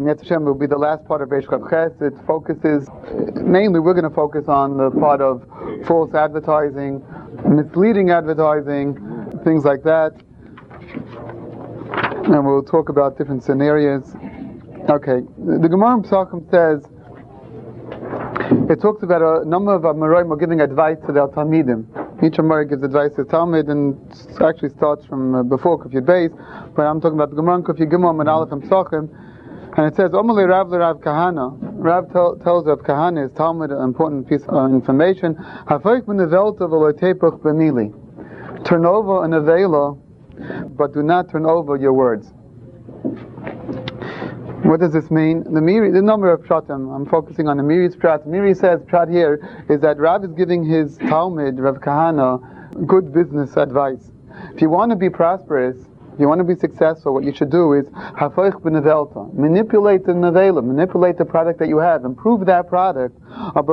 Yetz Hashem will be the last part of Reish Chav Ches. It focuses, mainly we're going to focus on the part of false advertising, misleading advertising, things like that. And we'll talk about different scenarios. Okay, the Gemara in Pesachim says, it talks about a number of Amoraim giving advice to their Talmidim. Each Amorah gives advice to Talmud, and it actually starts from before Kuf Yud Beis, but I'm talking about the Gemara in Kuf Yud Gimel and Aleph and Pesachim, and it says, Omer Rav Rav Kahana. Rav tells Rav Kahana, his Talmud, an important piece of information, Hafoik min nevelta v'lo tepuch b'mili. Turn over an avela, but do not turn over your words. What does this mean? The number of pshatim, I'm focusing on the Miri's pshat. Miri says, pshat here, is that Rav is giving his Talmud, Rav Kahana, good business advice. If you want to be prosperous, if you want to be successful, what you should do is hafoich b'nevelta. Manipulate the nevela, manipulate the product that you have, improve that product. But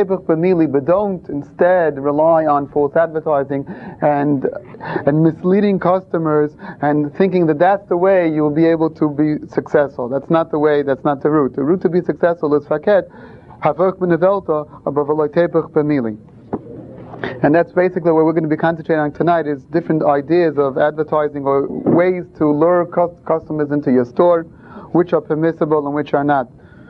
don't instead rely on false advertising and misleading customers and thinking that that's the way you will be able to be successful. That's not the way, that's not the route. The route to be successful is faket, hafoich b'nevelta, b'mili. And that's basically what we're going to be concentrating on tonight, is different ideas of advertising or ways to lure customers into your store, which are permissible and which are not.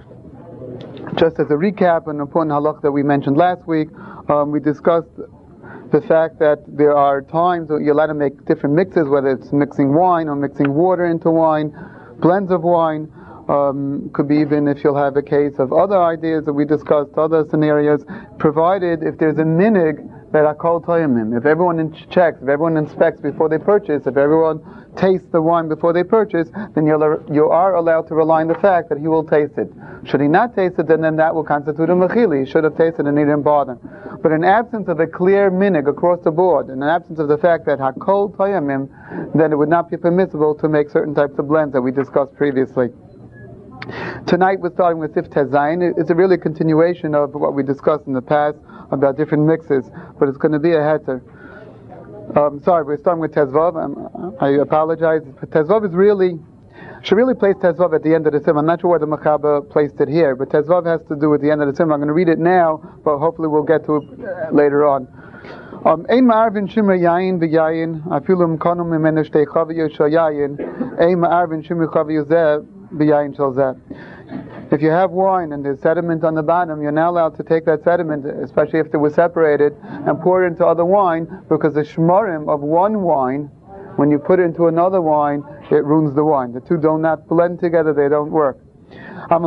Just as a recap, an important halach that we mentioned last week, we discussed the fact that there are times that you're allowed to make different mixes, whether it's mixing wine or mixing water into wine, blends of wine. Could be even if you'll have a case of other ideas that we discussed, other scenarios, provided if there's a minig that Hakol Toyamim. If everyone checks, if everyone inspects before they purchase, if everyone tastes the wine before they purchase, then you are allowed to rely on the fact that he will taste it. Should he not taste it, then that will constitute a mechili. He should have tasted and he didn't bother. But in absence of a clear minig across the board, in absence of the fact that Hakol Toyamim, then it would not be permissible to make certain types of blends that we discussed previously. Tonight we're starting with Sif Tezayin. It's a really continuation of what we discussed in the past about different mixes, but it's going to be a heter. Sorry, we're starting with Tezvav. I apologize. Tezvav should really place Tezvav at the end of the Sim. I'm not sure why the Mechaber placed it here, but Tezvav has to do with the end of the Sim. I'm going to read it now, but hopefully we'll get to it later on. Ein ma'arvin shimmer yayin v'yayin, afilum konum mimenu shtei chaviyu shal yayin, ein ma'arvin shimmer chaviyu zeh b'yayin shal zeh. If you have wine and there's sediment on the bottom, you're now allowed to take that sediment, especially if they were separated, and pour it into other wine, because the shmarim of one wine, when you put it into another wine, it ruins the wine. The two do not blend together, they don't work. But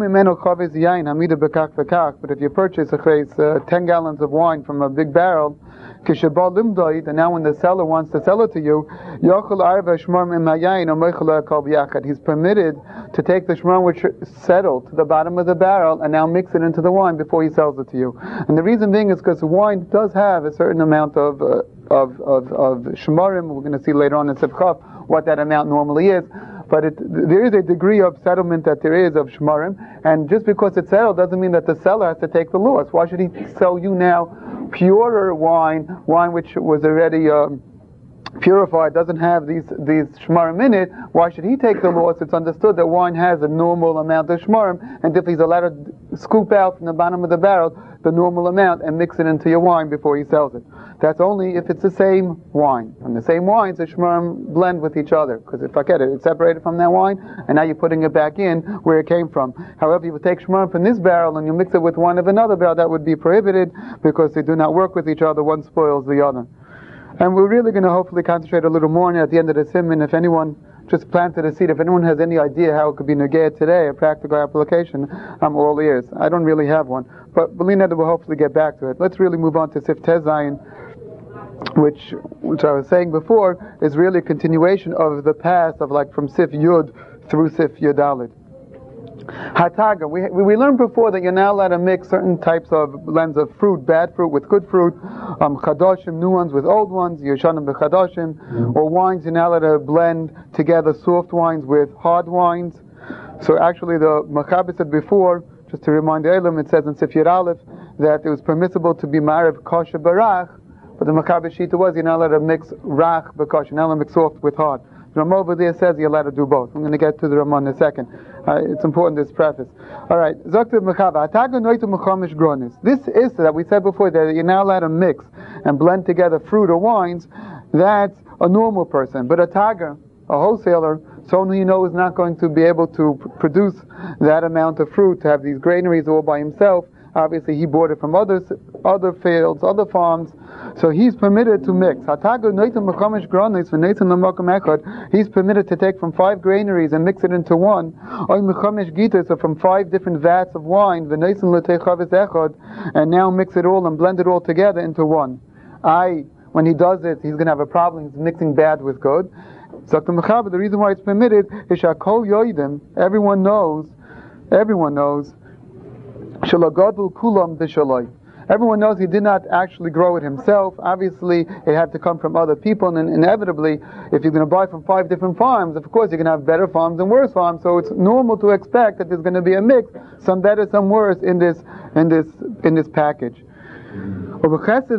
if you purchase 10 gallons of wine from a big barrel, and now when the seller wants to sell it to you, he's permitted to take the shmar which settled to the bottom of the barrel and now mix it into the wine before he sells it to you. And the reason being is because wine does have a certain amount of shmarim. We're going to see later on in Sivchaf what that amount normally is. But there is a degree of settlement that there is of shmarim, and just because it's settled doesn't mean that the seller has to take the loss. Why should he sell you now purer wine which was already purified, doesn't have these shmarim in it? Why should he take the loss? It's understood that wine has a normal amount of shmarim, and if he's allowed to scoop out from the bottom of the barrel the normal amount and mix it into your wine before he sells it. That's only if it's the same wine. And the same wines, the shmarim blend with each other. Because if I get it, it's separated from that wine, and now you're putting it back in where it came from. However, if you take shmarim from this barrel and you mix it with one of another barrel, that would be prohibited because they do not work with each other. One spoils the other. And we're really going to hopefully concentrate a little more on it at the end of the Simon. If anyone just planted a seed, if anyone has any idea how it could be negayed today, a practical application, I'm all ears. I don't really have one. But believe that we'll hopefully get back to it. Let's really move on to Sif Tezayin, which I was saying before, is really a continuation of the path of like from Sif Yud through Sif Yudalid. Hataga, we learned before that you're now allowed to mix certain types of blends of fruit, bad fruit with good fruit, chadashim, new ones with old ones, yeshanim b'chadashim, or wines, you're now allowed to blend together soft wines with hard wines. So actually the Mechaber said before, just to remind the Elam, it says in Sif Yud Aleph that it was permissible to be ma'ariv kosher barach, but the Mechaber Shita was you're not allowed to mix rach b'kosher, you're not allowed to mix soft with hard. The Ramah over there says you're allowed to do both. I'm going to get to the Ramah in a second. It's important, this preface. Alright, Zakta Mechava, Ataga Noitu Mechamish Gronis. This is that we said before that you're now allowed to mix and blend together fruit or wines. That's a normal person. But a Taga, a wholesaler, someone who you know is not going to be able to produce that amount of fruit, to have these granaries all by himself. Obviously, he bought it from other fields, other farms, so he's permitted to mix. He's permitted to take from 5 granaries and mix it into one, or from 5 different vats of wine, and now mix it all and blend it all together into one. When he does it, he's going to have a problem. He's mixing bad with good. So the reason why it's permitted is shakol yoidim. Everyone knows. Shalagadul kulam b'shaloi. Everyone knows he did not actually grow it himself. Obviously, it had to come from other people, and inevitably, if you're going to buy from 5 different farms, of course you're going to have better farms and worse farms. So it's normal to expect that there's going to be a mix, some better, some worse, in this package. With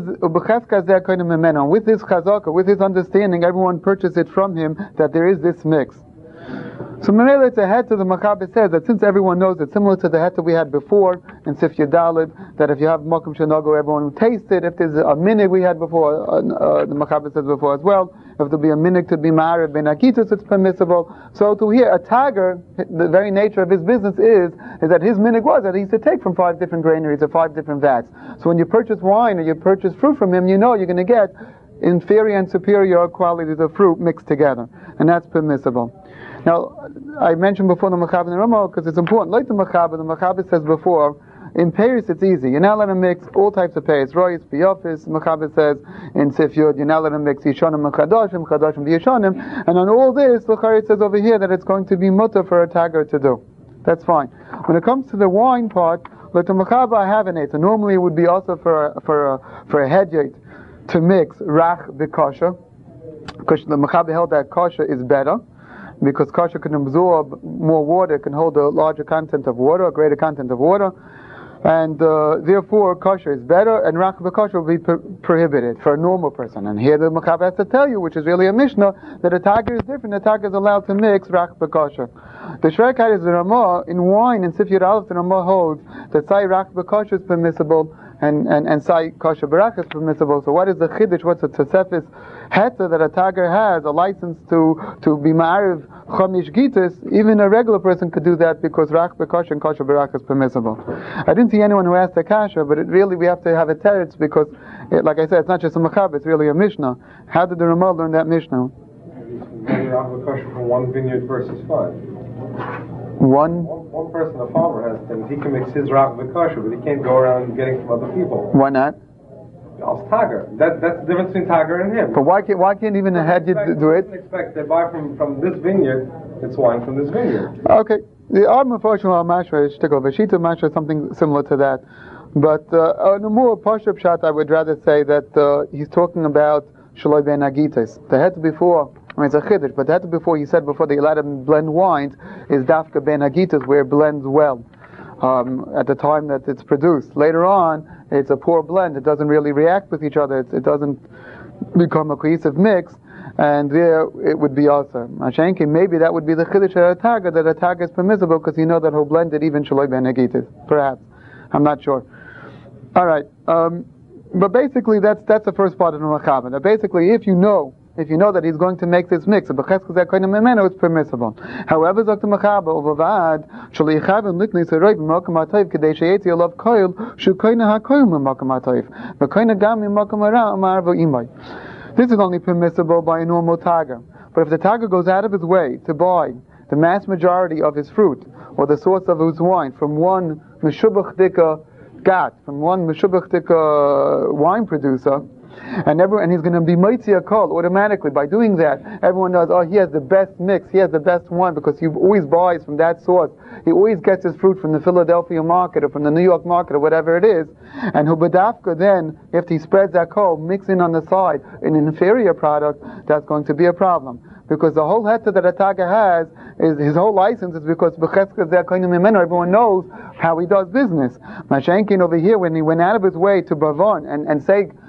this chazaka, with his understanding, everyone purchased it from him that there is this mix. So Mamela, it's a head to the Machaber says that since everyone knows it, similar to the head that we had before in Sif Yadalid, that if you have Makom Shanago, everyone will taste it. If there's a minig we had before, the Machaber says before as well, if there'll be a minig to be married, ben akitus, it's permissible. So to hear a Tagar, the very nature of his business is that his minig was that he used to take from 5 different granaries or 5 different vats. So when you purchase wine or you purchase fruit from him, you know you're going to get inferior and superior qualities of fruit mixed together, and that's permissible. Now, I mentioned before the Machaber and the Ramah because it's important. Like the Machaber says before, in Paris it's easy. You're not allowed to mix all types of Paris. Royce, Biyofis, Machaber says in Sif Yud, you're not allowed to mix Yishonim and Chadashim, Chadashim B'Yishonim. And on all this, L'chari says over here that it's going to be mutter for a Tagar to do. That's fine. When it comes to the wine part, like the Machaber I have in it, so normally it would be also for a hedyot to mix Rach B'Kosher, because the Machaber held that Kosher is better, because kosher can absorb more water, can hold a larger content of water, a greater content of water, and therefore kosher is better, and rach b'kosher will be prohibited for a normal person. And here the Machaber has to tell you, which is really a Mishnah, that a Tagar is different. A Tagar is allowed to mix rach b'kosher. The Shrekai is the Ramah in wine, in Sif Yud Aleph, the Ramah holds that sai rach b'kosher is permissible, and sai kosher b'rach is permissible. So what is the chiddush? What's the tosefis heter that a Tagar has a license to be ma'ariv chamish gitas? Even a regular person could do that because rach b'kosher and kosher b'rach is permissible. I didn't see anyone who asked a kasha, but we have to have a teretz because, like I said, it's not just a Machaber, it's really a Mishnah. How did the Ramah learn that Mishnah? Rach b'kosher from one vineyard versus 5. One person, a farmer, has things. He can mix his rach b'kosher, but he can't go around getting from other people. Why not? Als Tagar. That's the difference between Tagar and him. But why can't even a hedyot do it? Expect they buy from this vineyard. It's wine from this vineyard. Okay. The unfortunately mashra is shtickle. Veshita mashra is something similar to that. But on a more pashup shot, I would rather say that he's talking about shaloi ben agites. The head before. It's a chiddush, but the head before he said before they allowed him to blend wines is dafka ben agites, where it blends well. At the time that it's produced. Later on, it's a poor blend. It doesn't really react with each other. It doesn't become a cohesive mix, and there it would be also. Mashenki, maybe that would be the chiddush at a Tagar, that a Tagar is permissible because you know that he'll blend it even shaloi ben agites. Perhaps. I'm not sure. Alright. But basically that's the first part of the Machaber. Now basically, if you know that he's going to make this mix, it's permissible. However, Dr. Machaber, Ovavad, Shalichav Likni Saroib Makamativ, Kadeshayeti Alav Koil, Shukaina Hakoil Makamativ, Vakaina Gami Makamara Marvo Imai. This is only permissible by a normal Tagar. But if the Tagar goes out of his way to buy the mass majority of his fruit, or the source of his wine, from one Meshubach Dika Gat, from one Meshubach Dika wine producer, and he's going to be Moitzi Akol automatically. By doing that, everyone knows, he has the best mix, he has the best one, because he always buys from that source. He always gets his fruit from the Philadelphia market or from the New York market or whatever it is. And Hubadafka then, if he spreads that kol, mix in on the side an inferior product, that's going to be a problem. Because the whole heta that a Tagar has, is his whole license is because everyone knows how he does business. Mashenkin over here, when he went out of his way to Bavon and say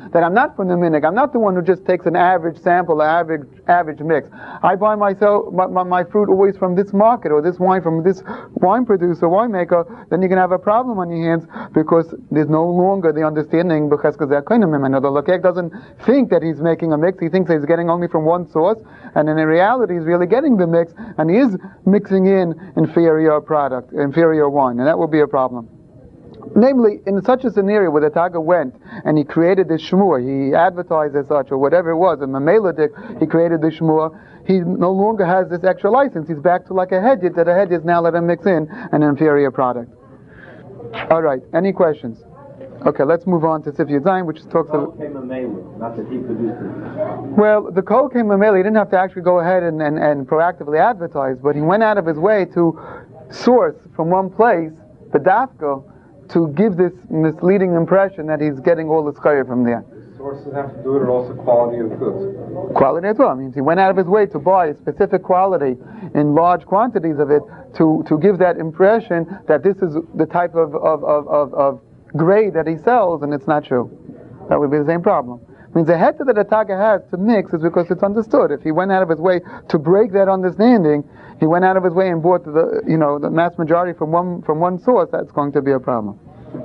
that I'm not from the minhag. I'm not the one who just takes an average sample, average mix. I buy my fruit always from this market or this wine from this wine producer, winemaker. Then you're going to have a problem on your hands because there's no longer the understanding because the lokek doesn't think that he's making a mix. He thinks that he's getting only from one source, and in reality he's really getting the mix, and he is mixing in inferior product, inferior wine, and that will be a problem. Namely, in such a scenario where the Taga went and he created this shmur, he advertised as such, or whatever it was, in Mameladik, he created the shmur, he no longer has this extra license. He's back to like a hedjit, that a hedjit now let him mix in an inferior product. Alright, any questions? Okay, let's move on to Sif Yudzayin, which talks about... Not that he produced it. Well, the Kol came Mamela, he didn't have to actually go ahead and proactively advertise, but he went out of his way to source from one place, the Dafka, to give this misleading impression that he's getting all the schayah from there. Sources have to do it, or also quality of goods. Quality as well. Means he went out of his way to buy a specific quality in large quantities of it to give that impression that this is the type of grade that he sells, and it's not true. That would be the same problem. Means the heter that a Taga has to mix is because it's understood. If he went out of his way to break that understanding, he went out of his way and bought the mass majority from one source, that's going to be a problem.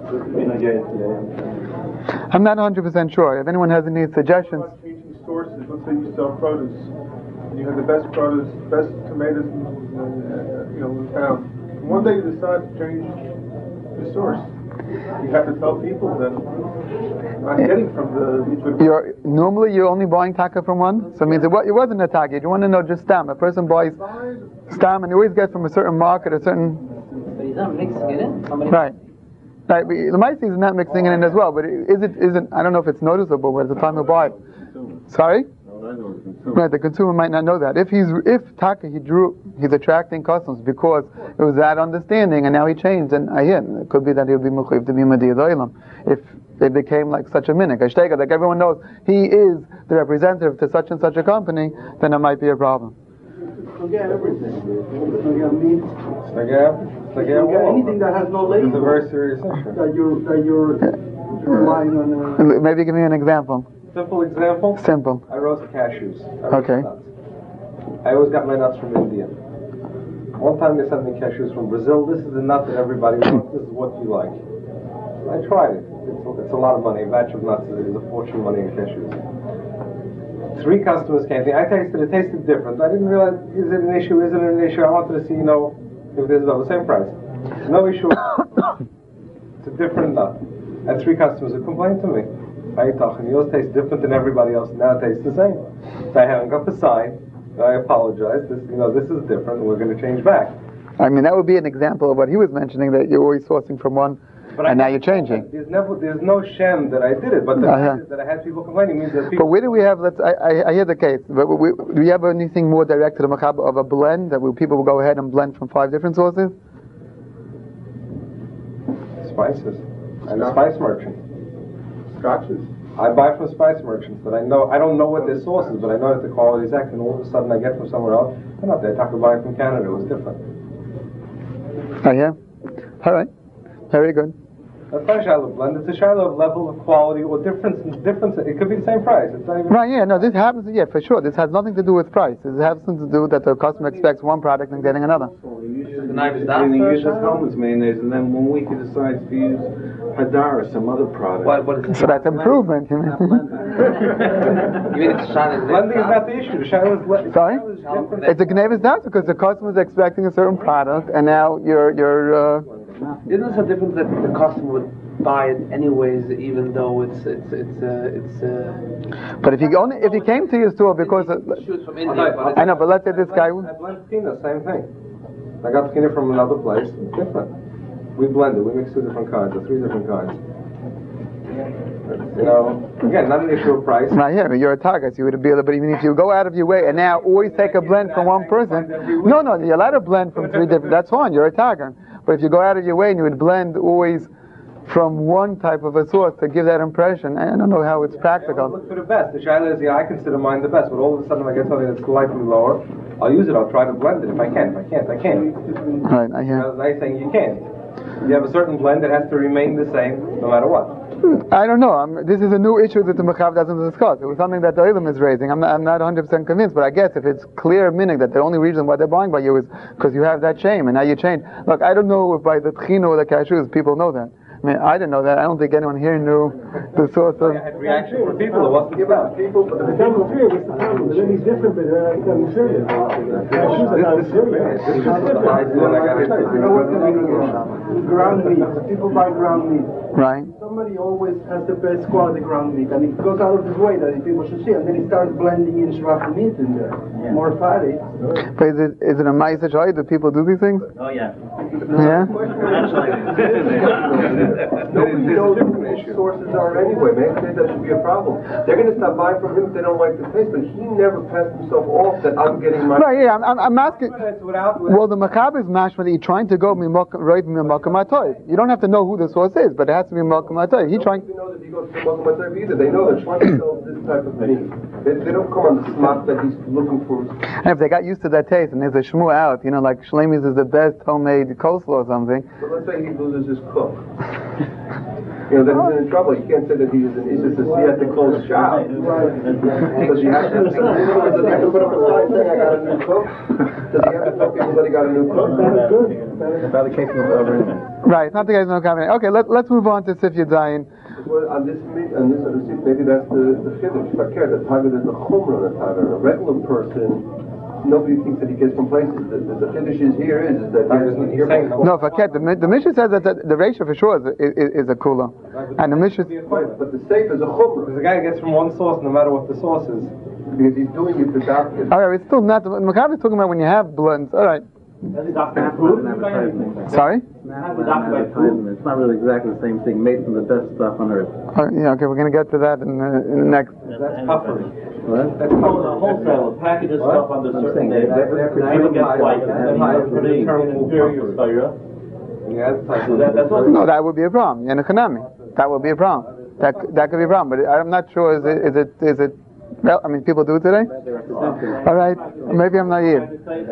I'm not 100% sure. If anyone has any suggestions. Changing sources. Let's say you sell produce. You have the best produce, best tomatoes in town. And one day you decide to change the source. You have to tell people that I'm getting from the... Normally you're only buying taka from one, so it means it wasn't a taka. You want to know just stam. A person buys stam and he always gets from a certain market, a certain... But he's not mixing it in. Right. The Maisi is not mixing it in as well, but isn't I don't know if it's noticeable, but at the time you buy it. Sorry? Right, the consumer might not know that. If taka he's attracting customers because it was that understanding, and now he changed, and it could be that he'll be mechuyev to be mediyah doilam if it became like such a minhag. Like everyone knows he is the representative to such and such a company, then it might be a problem. Forget everything. Forget anything that has no label. It's a very serious issue. That you're relying on. Maybe give me an example. Simple example? Simple. I roast cashews. Okay. Nuts. I always got my nuts from India. One time they sent me cashews from Brazil. This is the nut that everybody wants. This is what you like. I tried it. It's a lot of money. A batch of nuts is a fortune of money in cashews. 3 customers came to me. I tasted it. It tasted different. I didn't realize, is it an issue? Isn't it an issue? I wanted to see, if this is the same price. No issue. It's a different nut. I had 3 customers who complained to me. Yours tastes different than everybody else. Now it tastes the same. So I hung up a sign. I apologize. This is different. We're going to change back. I mean, that would be an example of what he was mentioning, that you're always sourcing from one, and now you're changing. There's no shem that I did it, but the fact is that I had people complaining means that people. But where do we have? I hear the case. But do we have anything more direct to the machaba of a blend that people will go ahead and blend from 5 different sources? Spices. I'm a spice merchant. Scotches. I buy from spice merchants that I don't know what their source is, but I know that the quality is excellent, and all of a sudden I get from somewhere else. I'm not there. I talk about buying from Canada. It was different. Oh yeah? Alright. Very good. That's not a shiloh of blend. It's a shiloh of level of quality or difference. It could be the same price. It's not even... Right, yeah, no, this happens, yeah, for sure. This has nothing to do with price. It has something to do that the customer expects one product and getting another. The knife is down. He uses Hellman's mayonnaise, and then 1 week he decides to use Hadar or some other product. What is so that's improvement. You mean it's blending is not the issue. The shiloh is blending. Sorry? It's a Gnevis Das because the customer is expecting a certain product, and now you're Isn't this a difference that the customer would buy it anyways, even though it's But if he came to your store because shoes from India, I know, but let's say this guy. I blend tina, same thing. I got tina from another place. It's different. We blend it. We mix 2 different kinds or 3 different kinds. Again, not an issue of price. Right here, you're a target. You would be able, but even if you go out of your way and now always take a blend from one person, no, you're allowed to blend from 3 different. That's fine. You're a target. But if you go out of your way and you would blend always from one type of a source to give that impression, I don't know how it's practical. I look for the best. The shiloh is, I consider mine the best, but all of a sudden if I get something that's slightly lower, I'll use it. I'll try to blend it. If I can. If I can't, I can't. Right, I hear. I was nice saying you can't. You have a certain blend that has to remain the same no matter what. I don't know. This is a new issue that the Mechav doesn't discuss. It was something that the Olam is raising. I'm not 100% convinced, but I guess if it's clear meaning that the only reason why they're buying by you is because you have that shame, and now you change. Look, I don't know if by the Tchino or the Kashrus people know that. I mean, I didn't know that. I don't think anyone here knew the source of... I had reaction from people. It wasn't about people, but the people here was the problem. But then he's different, but I'm serious. You know what the meaning is? Ground meat. People buy ground meat. Right. Somebody always has the best quality ground meat, and he goes out of his way that people should see, and then he starts blending in shrafa meat in there. Yeah. More fatty. But is it a ma'aseh shayit? Do people do these things? Oh, yeah. Yeah? Nobody knows who his sources are anyway, man. That should be a problem. They're going to stop buying from him if they don't like the taste, but he never passed himself off that I'm getting my... Right, yeah, I'm asking... Well, the Machab is mashma that he's trying to go right from Malkam HaToy. You don't have to know who the source is, but it has to be Malkam HaToy. He's trying... They know that he goes to Malkam HaToy either. They know that Shlomo sells this type of meat. They don't come on the smock that he's looking for. And if they got used to that taste and there's a shmu out, like Shlomi's is the best homemade coleslaw or something. But let's say he loses his cook. Then he's in trouble. You can't say that he's just a theatrical child. Because you have to put up a sign saying I got a new cook. Does he have to tell people that he got a new cook? About the case of Right, not the guy's no comment. Okay, let's move on to Sif Yadayin. Well, on this meat, maybe that's the chiddush. If I care, the tiger is the chumrah on the tiger. A regular person, nobody thinks that he gets from places. The chiddush is that he doesn't. No, Faket, the Mishnah says that the ratio for sure is a kula. And the Mishnah... But the safe is a chumrah. Because the guy gets from one source no matter what the source is. Because he's doing it for doctors. Alright, it's still not... Macabre is talking about when you have blends. Alright. Sorry? It's not really exactly the same thing. Made from the best stuff on earth. Yeah, okay, we're going to get to that in the next... That's puffery. What? That's wholesale. Packages stuff under certain days. Even gets white. No, that would be a problem. That would be a problem. That could be a problem. But I'm not sure. Is it? Well, I mean, people do it today. All right. Maybe I'm naive.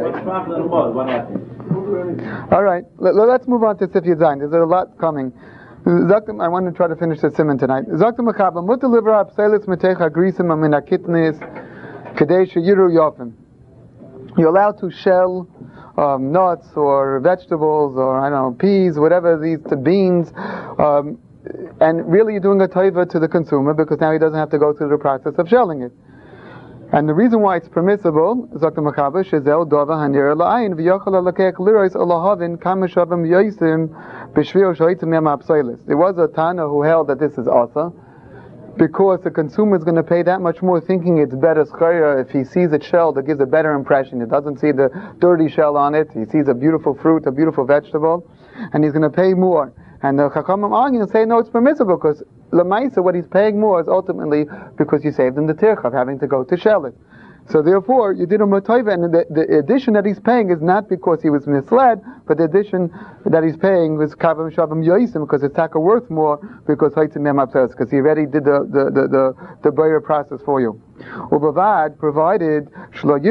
All right. Let's move on to Sif Yadayin. There's a lot coming. I want to try to finish the simon tonight. Zakta Mechaba, mut deliver up Pselis Metecha Grisim Amin Akitnis Kadesh Yiru Yofim. You're allowed to shell nuts or vegetables or I don't know peas, whatever the beans, and really you're doing a taiva to the consumer because now he doesn't have to go through the process of shelling it. And the reason why it's permissible, Zakta Mechaba, Shezel Dova Hanir La'ayin V'Yochel Alakech Lirois Olahavin Kameshavim Yoisim. There was a Tana who held that this is asa because the consumer is going to pay that much more thinking it's better schayra if he sees it shelled. It gives a better impression. He doesn't see the dirty shell on it. He sees a beautiful fruit, a beautiful vegetable, and he's going to pay more. And the Chachamim argue and say no, it's permissible because Lamaisa, what he's paying more is ultimately because you saved him the tircha of having to go to shell it. So therefore, you did a motoiva, and the addition that he's paying is not because he was misled, but the addition that he's paying was kavam shavim yoisim, because it's taka worth more because because he already did the buyer process for you. Ubavad provided what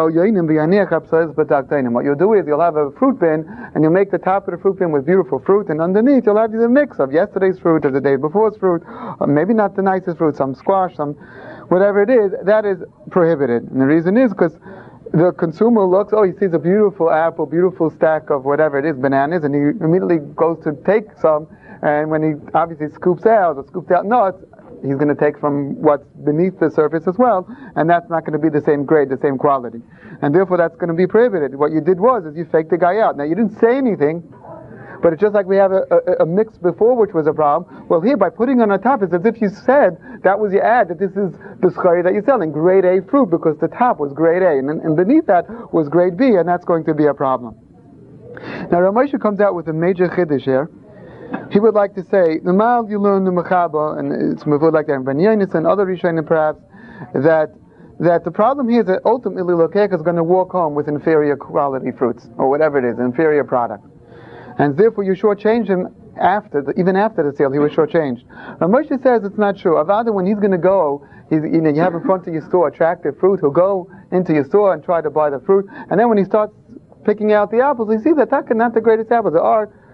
you'll do is you'll have a fruit bin, and you'll make the top of the fruit bin with beautiful fruit, and underneath you'll have the mix of yesterday's fruit or the day before's fruit, or maybe not the nicest fruit, some squash, some whatever it is, that is prohibited. And the reason is because the consumer looks, he sees a beautiful apple, beautiful stack of whatever it is, bananas, and he immediately goes to take some, and when he obviously scoops out nuts, he's going to take from what's beneath the surface as well, and that's not going to be the same grade, the same quality. And therefore that's going to be prohibited. What you did is you faked the guy out. Now you didn't say anything, but it's just like we have a mix before, which was a problem. Well, here, by putting on top, it's as if you said that was your ad, that this is the schari that you're selling, grade A fruit, because the top was grade A, and beneath that was grade B, and that's going to be a problem. Now, Ramosha comes out with a major chiddush here. He would like to say, the mal you learn the mechaba, and it's like that in Banyanis and other Rishonim perhaps, that the problem here is that ultimately Lokech is going to walk home with inferior quality fruits, or whatever it is, inferior product. And therefore you shortchange him even after the sale, he was shortchanged. Now Moshe says it's not true. Avada, when he's going to go, you have in front of your store attractive fruit, he'll go into your store and try to buy the fruit, and then when he starts picking out the apples, he sees that not the greatest apples. There are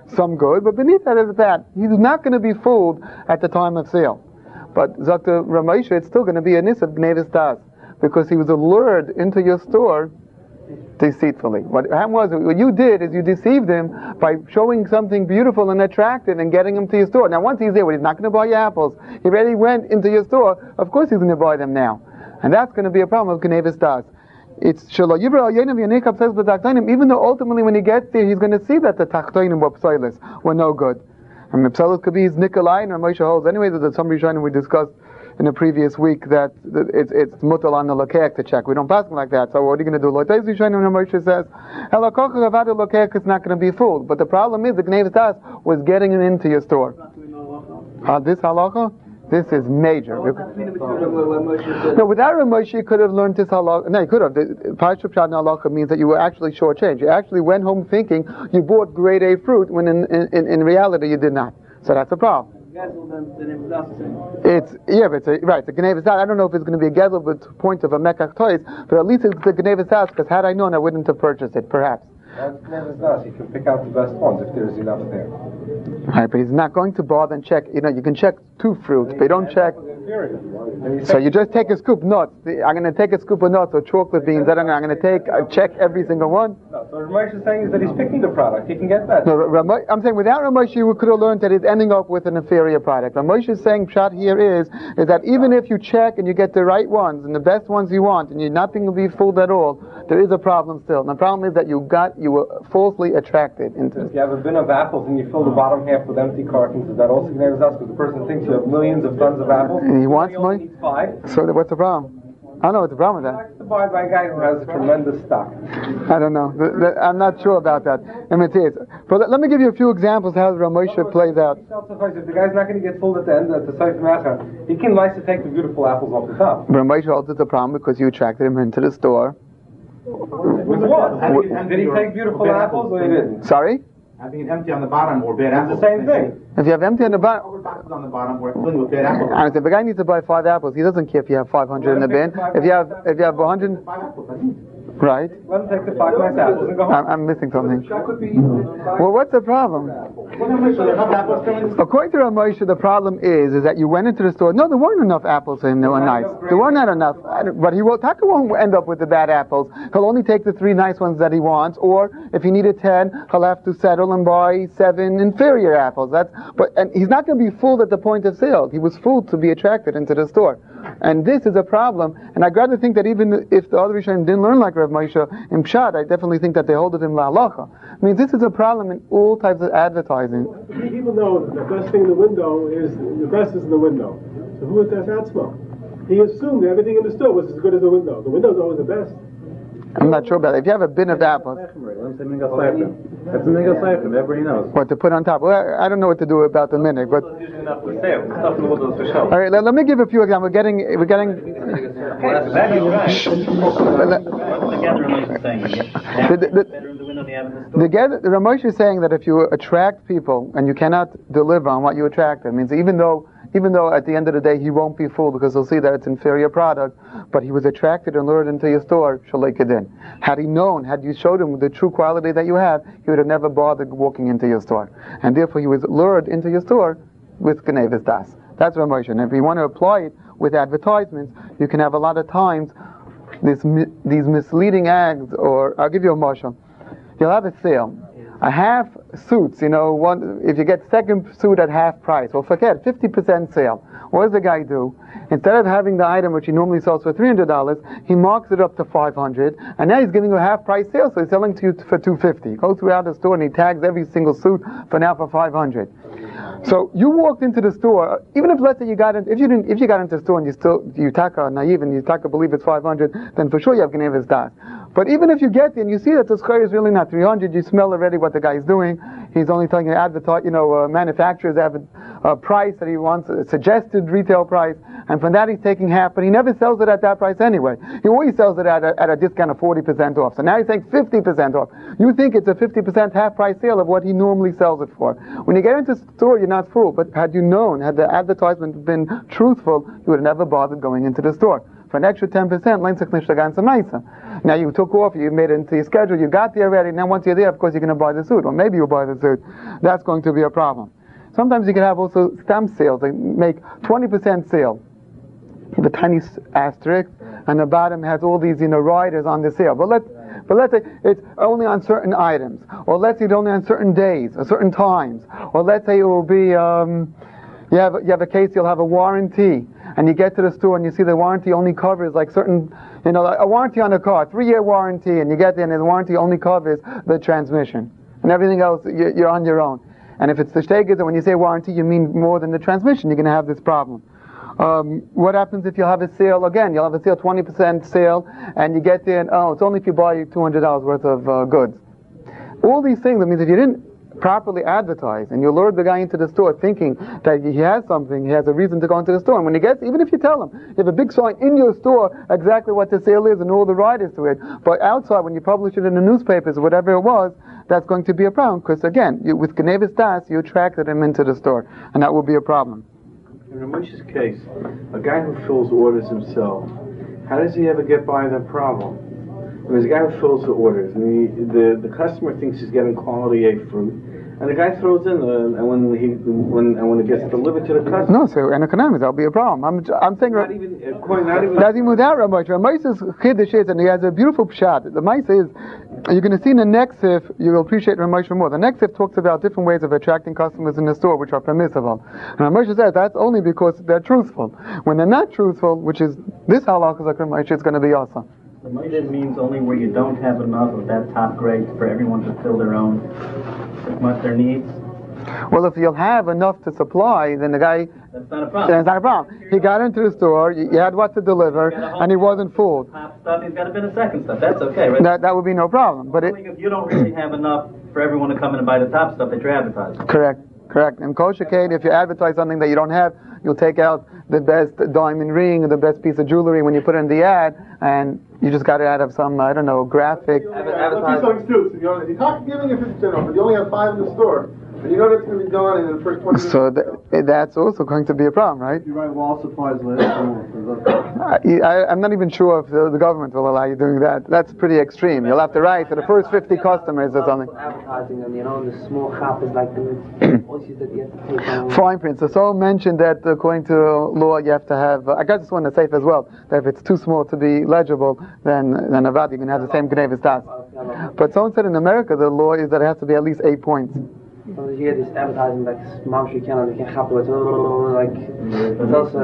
some good, but beneath that is bad. He's not going to be fooled at the time of sale. But Zakta Ramesha, it's still going to be a nis of Gnevis Das, because he was allured into your store deceitfully. What happened was, what you did is you deceived him by showing something beautiful and attractive and getting him to your store. Now once he's there, well, he's not going to buy your apples. He already went into your store, of course he's going to buy them now. And that's going to be a problem of Gnevis Das. It's Shalo Yivra Yenav Yanikab says with Tachtonim, even though ultimately when he gets there, he's going to see that the Tachtonim were psoilis, were no good. And psoilis could be his Nikolai and Moshe holds. Anyway, there's some Rishonim we discussed in the previous week that it's mutal on the lokeach to check. We don't pass them like that. So what are you going to do? Lotais Rishonim and Moshe says, Halakoch Ravada lokeach is not going to be fooled. But the problem is the Gnevis Das was getting him into your store. This halacha? This is major. No, without Ramoshe, you could have learned this halacha. No, you could have. Parshas Pshat halacha means that you were actually shortchanged. You actually went home thinking you bought grade A fruit when in reality you did not. So that's a problem. It's right. The Gnevis Das. I don't know if it's going to be a gezel with point of a mekach toys, but at least it's the Gnevis Das. Because had I known, I wouldn't have purchased it. Perhaps. That's Gnevis Das. You can pick out the best ones if there's enough there. Right, but he's not going to bother and check. You know, you can check 2 fruits, but you don't check. So you just take a scoop nuts. I'm going to take a scoop of nuts or chocolate beans. I'm going to check every single one. No, so Ramesh is saying is that he's picking the product. He can get that. No, I'm saying without Ramesh, you could have learned that he's ending up with an inferior product. Ramesh is saying, Pshat here is that even if you check and you get the right ones and the best ones you want, and you're not going to be fooled at all, there is a problem still. And the problem is that you were falsely attracted into it. If you have a bin of apples and you fill the bottom half with empty cartons, is that also Gnevis Das? Because the person thinks you have millions of tons of apples. And he wants money? Needs 5. So what's the problem? I don't know what the problem with that. It's buy by a guy who has a tremendous stock. I don't know. I'm not sure about that. But let me give you a few examples how Ramosha plays out. If the guy's not going to get fooled at the end, at the Seif Macha, he can nice to take the beautiful apples off the top. Ramosha holds it's a problem because you attracted him into the store. With what? Did he take beautiful apples or he didn't? Sorry? Having it empty on the bottom or bad apples. It's the same thing. If you have empty on the bottom, On the bottom, we're filling with bad apples. and if the guy needs to buy 5 apples, he doesn't care if you have 500 in the bin. If you have 100, right? Let him take the 5 nice apples and go home. I'm missing something. Well, what's the problem? According to Ramosha, the problem is that you went into the store. No, there weren't enough apples for him. They were nice. There were not enough. But Taka won't end up with the bad apples. He'll only take the 3 nice ones that he wants. Or if he needed 10, he'll have to settle and buy 7 inferior apples. And he's not going to be fooled at the point of sale. He was fooled to be attracted into the store. And this is a problem. And I'd rather think that even if the other Rishonim didn't learn like Rav Moshe in Pshat, I definitely think that they hold it in La'alacha. I mean, this is a problem in all types of advertising. People know that the best thing in the window is the best is in the window. So who is that Atzmo? He assumed that everything in the store was as good as the window. The window's always the best. I'm not sure about that. If you have a bin of apples, That's the Mingal Seifim, everybody knows. what to put on top? Well, I don't know what to do about the minute, but all right. Let me give a few examples. We're getting. The Ramesh is saying that if you attract people and you cannot deliver on what you attract, it means even though at the end of the day he won't be fooled because he'll see that it's inferior product, but he was attracted and lured into your store, shalekadin. Had he known, had you showed him the true quality that you have, he would have never bothered walking into your store. And therefore he was lured into your store with Gnevis Das. That's Ramesh. And if you want to apply it with advertisements, you can have a lot of times these misleading ads, or I'll give you a marshal. You'll have a sale. A half suits, if you get second suit at half price, well forget, 50% sale. What does the guy do? Instead of having the item which he normally sells for $300, he marks it up to $500, and now he's giving you a half price sale, so he's selling to you for $250. He goes throughout the store and he tags every single suit for $500. So you walked into the store, even if let's say if you got into the store and you taka naive and you taka believe it's 500, then for sure you have Gnevis Das. But even if you get there and you see that the square is really not 300, you smell already what the guy is doing. He's only telling you manufacturers have a price that he wants, a suggested retail price, and from that he's taking half, but he never sells it at that price anyway. He always sells it at a discount of 40% off. So now he's saying 50% off. You think it's a 50% half price sale of what he normally sells it for. When you get into the store, you're not fooled. But had you known, had the advertisement been truthful, you would have never bothered going into the store. for an extra 10%, now you took off, you made it into your schedule, you got there already, now once you're there, of course, you're going to buy the suit, or maybe you'll buy the suit. That's going to be a problem. Sometimes you can have also stamp sales. They make 20% sale. The tiny asterisk, and the bottom has all these, riders on the sale. But let's say it's only on certain items, or let's say it's only on certain days, or certain times, or let's say it will be, you have a case, you'll have a warranty, and you get to the store and you see the warranty only covers like certain, like a warranty on a car, 3-year warranty, and you get there and the warranty only covers the transmission, and everything else you're on your own. And if it's the Shteigers, and when you say warranty, you mean more than the transmission, you're going to have this problem. What happens if you have a sale? Again, you'll have a sale, 20% sale, and you get there and, it's only if you buy $200 worth of goods. All these things, that means if you didn't properly advertise, and you lured the guy into the store thinking that he has something, he has a reason to go into the store, and when he gets, even if you tell him, you have a big sign in your store exactly what the sale is and all the riders to it, but outside, when you publish it in the newspapers or whatever it was, that's going to be a problem, because again, with Gnevis Das, you attracted him into the store, and that will be a problem. In Ramesh's case, a guy who fills orders himself, how does he ever get by that problem? There's a guy who fills the orders, and the customer thinks he's getting quality A fruit, and the guy throws in, and when it gets delivered to the customer. No, so in economics that'll be a problem. I'm saying not even. That's even without Ramesh. Ramesh's chiddush is, and he has a beautiful pshat. The Maisa is, you're going to see in the next sif, you'll appreciate Ramesh more. The next sif talks about different ways of attracting customers in the store, which are permissible. And Ramesh says that's only because they're truthful. When they're not truthful, which is this halakha like Ramesh, it's going to be awesome. The Moshe means only where you don't have enough of that top grade for everyone to fill their own, as much their needs. Well, if you'll have enough to supply, then the guy... That's not a problem. That's not a problem. He got into the store, you had what to deliver, and he wasn't fooled. Top stuff, he's got a bit of second stuff. That's okay, right? That would be no problem. But only if you don't really have enough for everyone to come in and buy the top stuff that you're advertising. Correct. In kosher cade, if you advertise something that you don't have, you'll take out the best diamond ring or the best piece of jewelry when you put it in the ad, and you just got it out of some, I don't know, graphic. Let's do something stupid. You're not giving a 50% off, but you only have 5 in the store. And you know that's going to be gone in the first 20 minutes. So that's also going to be a problem, right? You write wall supplies list. I'm not even sure if the government will allow you doing that. That's pretty extreme. You'll have to write for the first 50 customers or something. Advertising and the small shop is like the policies that you have to take on. Fine print. So someone mentioned that according to law you have to have, I got this one to say as well, that if it's too small to be legible, then avad, you can have the same Gnevis Das. But someone said in America the law is that it has to be at least 8 points. So you hear this advertising like Mom she can happen with like it's also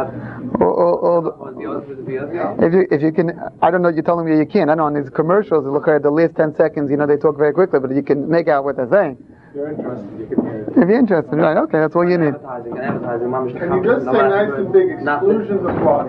if you can, I don't know, you're telling me you can. I know on these commercials, look at the last 10 seconds, they talk very quickly, but you can make out what they're saying. If you're interested, you can hear it. If you're interested, right, okay, that's all you need. Advertising, Mom she can you just say nice and big, exclusions apply.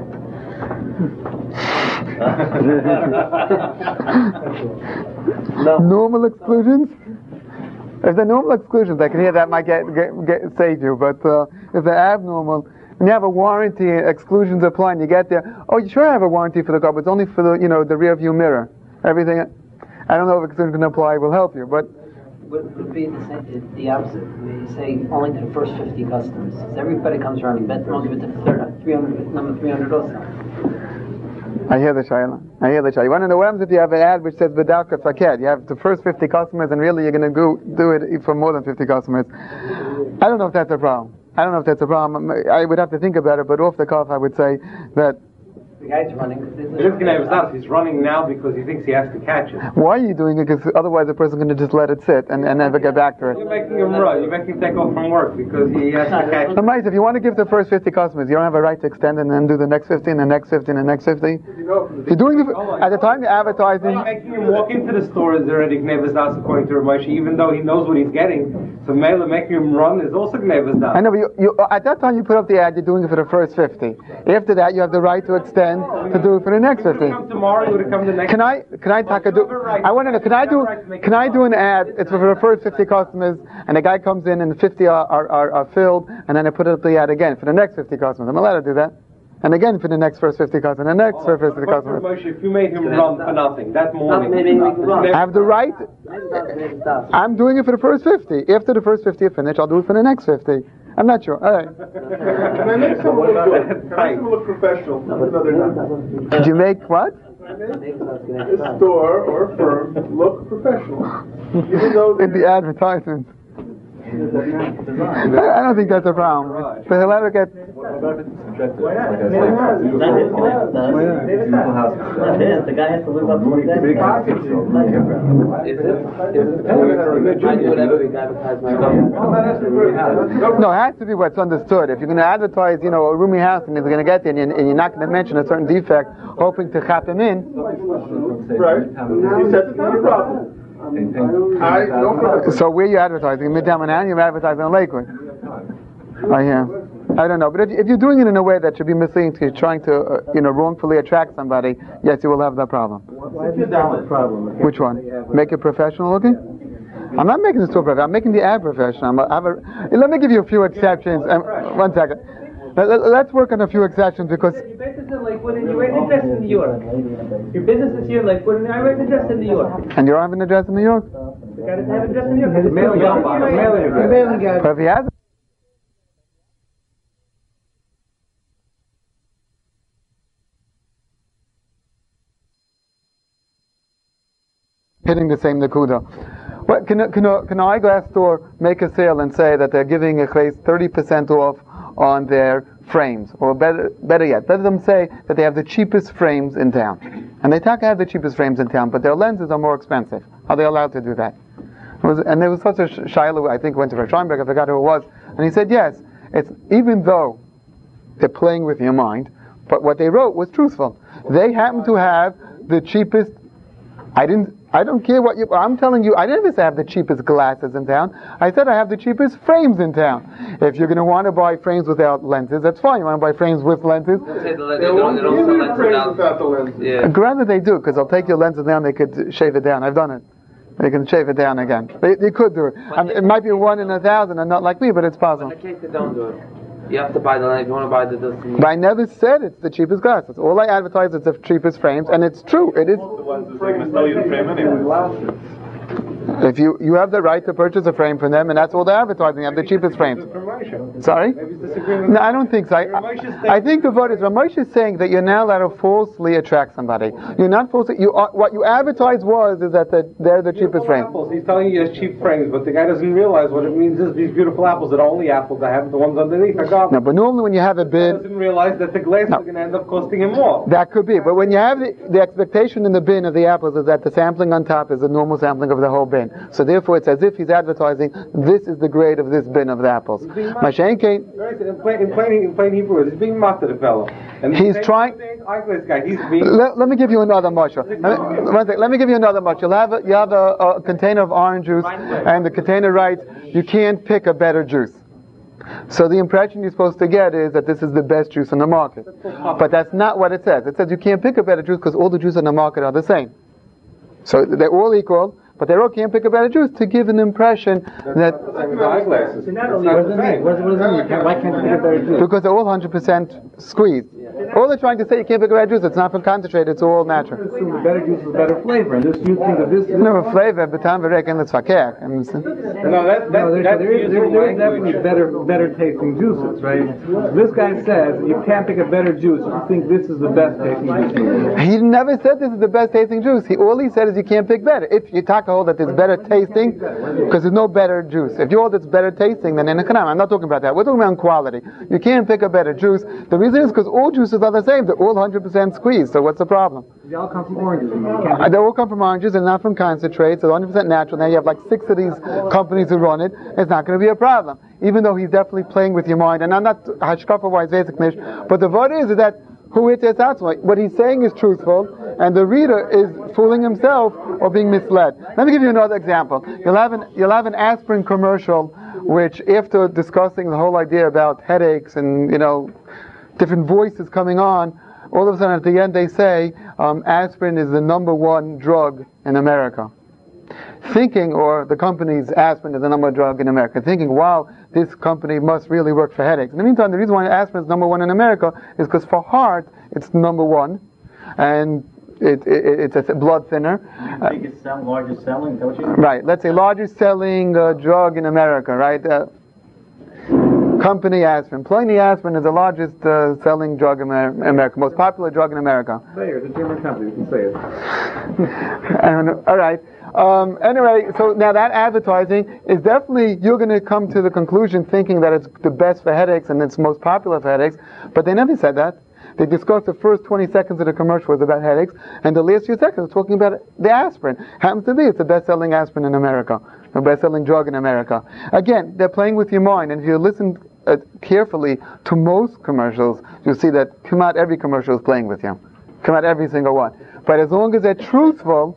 Normal exclusions? If they're normal exclusions, I can hear that might save you. But if they're abnormal, and you have a warranty, exclusions apply, and you get there, you sure have a warranty for the car, but it's only for the rear view mirror. Everything, I don't know if exclusions can apply will help you, but. Would be the opposite. You say only to the first 50 customers. So everybody comes around, you bet they'll give it to the 300, number 300 also. I hear the Shaila. You want to know what happens if you have an ad which says B'davka Faked? You have the first 50 customers and really you're going to do it for more than 50 customers. I don't know if that's a problem. I would have to think about it, but off the cuff I would say that the guy's running. He's running now because he thinks he has to catch it. Why are you doing it? Because otherwise the person's going to just let it sit and never get back to it. You're making him run. You're making him take off from work because he has to catch it. Amazing. If you want to give the first 50 customers, you don't have a right to extend and then do the next 50 and the next 50 and the next 50. You're doing it at the time you're advertising. Making him walk into the store is already Gnevis Das according to Ramesh, even though he knows what he's getting. So Mela making him run is also Gnevis Das. I know, but you, at that time you put up the ad, you're doing it for the first 50. After that, you have the right to extend to do it for the next 50. Tomorrow, you would have come the next. Can I I want to know. Can I do an ad? It's for the first 50 customers, and the guy comes in, and the 50 are filled, and then I put up the ad again for the next 50 customers. I'm allowed to do that. And again for the next first 50 customers, and the next first 50 customers. If you made him run for nothing that morning, I have the right. I'm doing it for the first 50. After the first 50 are finished, I'll do it for the next 50. I'm not sure. All right. Can I make something look good? Can I make something look professional? No, they're not. Did you make what? A store or a firm look professional. Even though In the advertisement. I don't think that's a problem. But he'll ever get. The guy has to live up to what that No, it has to be what's understood. If you're going to advertise, a roomy house and he's going to get there and you're not going to mention a certain defect, hoping to chap him in. right? He said it's not a problem. So where are you advertising? In Midtown Manhattan, you're advertising in Lakewood. I don't know. But if you're doing it in a way that should be misleading to you, trying to, wrongfully attract somebody, yes, you will have that problem. Which one? Make it professional looking? I'm not making the store professional. I'm making the ad professional. Let me give you a few exceptions. 1 second. Let's work on a few exceptions because. Your business is like when you write an address in New York. Your business is here like when I write an address in New York. And you don't have an address in New York? The guy doesn't have an address in New York. Mailing address. But if he has. Hitting the same nakuda. What can an eyeglass store make a sale and say that they're giving a place 30% off on their frames, or better yet, let them say that they have the cheapest frames in town, and they talk have the cheapest frames in town, but their lenses are more expensive. Are they allowed to do that? And there was such a shiloh, I think went to Scheinberg, I forgot who it was, and he said yes. It's even though they're playing with your mind, but what they wrote was truthful. They happen to have the cheapest. I don't care what I'm telling you, I didn't even say I have the cheapest glasses in town. I said I have the cheapest frames in town. If you're going to want to buy frames without lenses, that's fine. You want to buy frames with lenses? They don't sell frames without the lenses. Yeah. Granted they do, because they'll take your lenses down, they could shave it down. I've done it. They can shave it down again. They could do it. It might be 1 in 1,000 and not like me, but it's possible. But in case they don't do it, you have to buy the lens. If you want to buy the But I never said it's the cheapest glasses. All I advertise is the cheapest frames, and it's true. It is. The ones that they're going to sell you the frame anyway. If you have the right to purchase a frame from them, and that's all they're advertising. They have the cheapest frames. Sorry? No, I don't think so. I think the vote is Ramesh is saying that you're now allowed to falsely attract somebody. You're not falsely. What you advertised is that they're the cheapest frames. Apples. He's telling you it's cheap frames, but the guy doesn't realize what it means is these beautiful apples that are only apples. I have the ones underneath are garbage. No, but normally when you have a bin, he doesn't realize that the glass is going to end up costing him more. That could be, but when you have the expectation in the bin of the apples is that the sampling on top is a normal sampling of the whole bin. So therefore, it's as if he's advertising, this is the grade of this bin of the apples. In plain Hebrew, he's being mocked to the fellow. And he's trying. Let me give you another mushal. Let me give you another mushal. You have a container of orange juice, and the container writes, you can't pick a better juice. So the impression you're supposed to get is that this is the best juice on the market. But that's not what it says. It says you can't pick a better juice because all the juices on the market are the same. So they're all equal, but they all can't pick a better juice to give an impression that... eyeglasses. Why can't you pick a better juice? Because they're all 100% squeezed. All they're trying to say, you can't pick a better juice. It's not from concentrate. It's all natural. The better juice is better flavor, and you think of this. No flavor, but I'm very let's fakir. There's definitely better tasting juices, right? This guy says you can't pick a better juice. You think this is the best tasting juice. He never said this is the best tasting juice. All he said is you can't pick better. If you talk a hold that it's better tasting, because there's no better juice. If you hold it's better tasting, then in a kanam. I'm not talking about that. We're talking about quality. You can't pick a better juice. The reason is because all juices are the same. They're all 100% squeezed. So what's the problem? They all come from oranges. They all come from oranges and not from concentrates. So 100% natural. Now you have like 6 of these companies who run it. It's not going to be a problem. Even though he's definitely playing with your mind. And I'm not hashkafa-wise basic, but the word is that who it is outside. What he's saying is truthful, and the reader is fooling himself or being misled. Let me give you another example. You'll have an aspirin commercial, which after discussing the whole idea about headaches and different voices coming on, all of a sudden at the end they say aspirin is the #1 drug in America. Thinking, or the company's aspirin is the #1 drug in America, thinking, wow, this company must really work for headaches. In the meantime, the reason why aspirin is #1 in America is because for heart, it's #1, and it's a blood thinner. Largest selling, don't you? Right, let's say largest selling drug in America, right? company aspirin. Pliny aspirin is the largest selling drug in America, most popular drug in America. Bayer, the German company, you can say it. All right. Anyway, so now that advertising is definitely, you're going to come to the conclusion thinking that it's the best for headaches and it's most popular for headaches, but they never said that. They discussed the first 20 seconds of the commercial was about headaches, and the last few seconds was talking about the aspirin. Happens to be, it's the best-selling aspirin in America, the best-selling drug in America. Again, they're playing with your mind, and if you listen carefully to most commercials, you'll see that every commercial is playing with you. Every single one. But as long as they're truthful,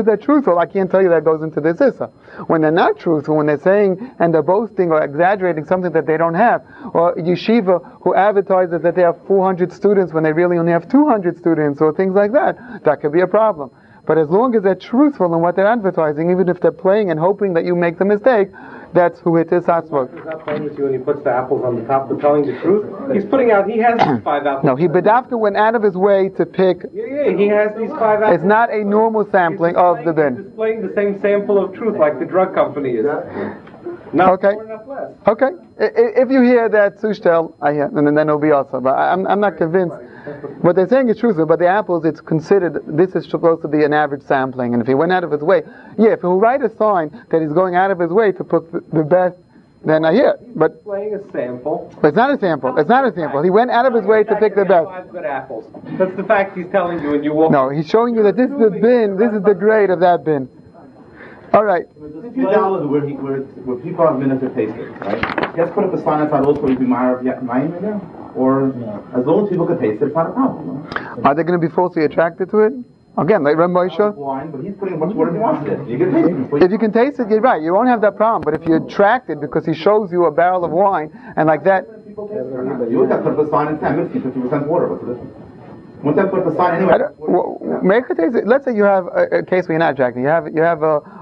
I can't tell you that goes into this issa. When they're not truthful, when they're saying and they're boasting or exaggerating something that they don't have, or yeshiva who advertises that they have 400 students when they really only have 200 students, or things like that, that could be a problem. But as long as they're truthful in what they're advertising, even if they're playing and hoping that you make the mistake, that's who it is. That's what. He's not playing with you when he puts the apples on the top, but telling the truth. He has these 5 apples. No, Bedavka went out of his way to pick. Yeah, he has these 5 apples. It's not a normal sampling of the bin. He's displaying the same sample of truth like the drug company is. Not more, not less. Okay. If you hear that Sushtel, I hear, and then it'll be also. But I'm not convinced. What they're saying is truthful, but the apples, it's considered, this is supposed to be an average sampling. And if he went out of his way, if he'll write a sign that he's going out of his way to put the best, then I hear. But playing a sample. But it's not a sample. It's not a sample. He went out of his way to pick the best. 5 good apples. That's the fact he's telling you, and you walk. No, he's showing you that this is the bin. This is the grade of that bin. All right. If you download where people have minutes to taste it, right? Just put up a sign outside also you Meyer in there, or as long as people can taste it, it's not a problem. No? Are they going to be falsely attracted to it? Again, like Reb Moshe. Wine, but he's putting much whatever he wants in it. You can taste it. If you can taste it, you're right. You won't have that problem. But if you're attracted because he shows you a barrel of wine and like that, you would have put up a sign in 10 minutes, 50% water. What's the difference? Wouldn't that put up a sign anyway? Make a taste. Let's say you have a case where you're not attracted. You have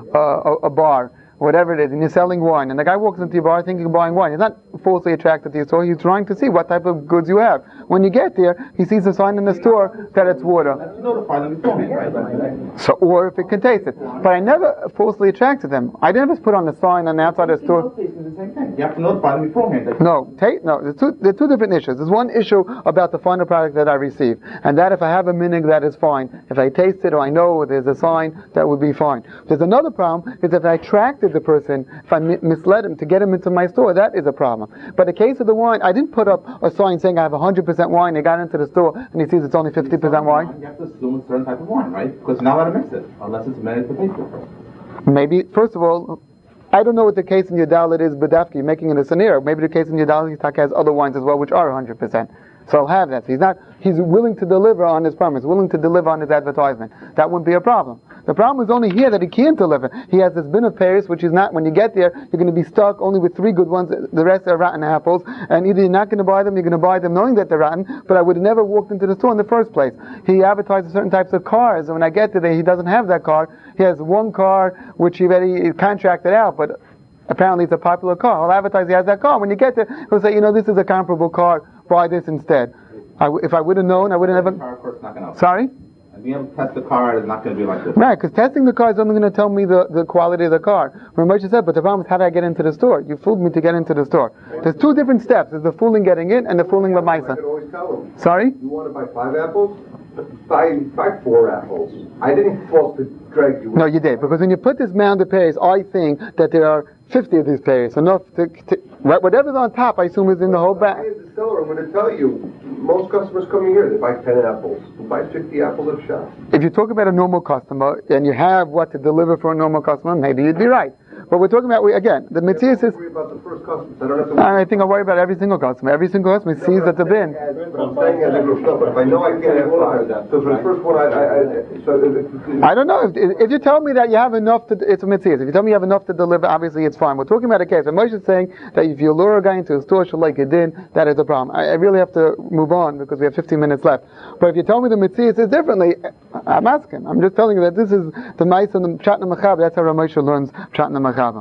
a bar, whatever it is, and you're selling wine, and the guy walks into your bar thinking of buying wine. He's not falsely attracted to you, so he's trying to see what type of goods you have. When you get there, he sees a sign in the store that it's water. Let's notify them beforehand, right? So, or if it can taste it. But I never falsely attracted them. I never put on a sign on the outside of the store. You have to notify them beforehand. No, there are two different issues. There's one issue about the final product that I receive, and that if I have a minig, that is fine. If I taste it or I know there's a sign, that would be fine. There's another problem, is if I attracted the person, if I misled him to get him into my store, that is a problem. But the case of the wine, I didn't put up a sign saying I have 100% wine. He got into the store and he sees it's only 50% wine. You have to assume it's a certain type of wine, right? Because you're not allowed to mix it, unless it's meant to taste it. Maybe, first of all, I don't know what the case in Yudalit is, Bedavki, making it a scenario. Maybe the case in Yudalit has other wines as well, which are 100%. So I'll have that. So he's willing to deliver on his promise, willing to deliver on his advertisement. That wouldn't be a problem. The problem is only here that he can't deliver. He has this bin of pears, which is not, when you get there, you're going to be stuck only with 3 good ones, the rest are rotten apples, and either you're not going to buy them, you're going to buy them knowing that they're rotten, but I would have never walked into the store in the first place. He advertises certain types of cars, and when I get there, he doesn't have that car. He has one car, which he already contracted out, but apparently it's a popular car. I'll advertise he has that car. When you get there, he'll say, this is a comparable car, buy this instead. If I would have known, I would have never... Sorry? And being able to test the car is not going to be like this. Right, because testing the car is only going to tell me the quality of the car. Ramosha said, but the problem is, how did I get into the store? You fooled me to get into the store. There's 2 different steps. There's the fooling getting in and the fooling Lamaisa. I can always tell them. Sorry? You want to buy 5 apples? Buy 4 apples. I didn't falsely drag you. No, you did. Because when you put this mound of pears, I think that there are 50 of these pears. Enough to whatever's on top, I assume, is in the whole bag. As a seller, I'm going to tell you, most customers coming here, they buy 10 apples. They buy 50 apples at a shop. If you talk about a normal customer, and you have what to deliver for a normal customer, maybe you'd be right. But we're talking about, again, the Matthias is... I don't worry about the first customers. I don't have to worry. I think I worry about every single customer. Every single customer sees at the bin. But I'm saying as a group, but if I know I can't have 5, so for the first one, I don't know. If you tell me that you have enough to... It's a Matthias. If you tell me you have enough to deliver, obviously it's fine. We're talking about a case. And Moshe is saying that if you lure a guy into a store, she'll like it in, that is a problem. I really have to move on because we have 15 minutes left. But if you tell me the Matthias is differently, I'm asking. I'm just telling you that this is the mice and the Pshat and the Machaba. That's how Ramosha learns Pshat and the Machaba.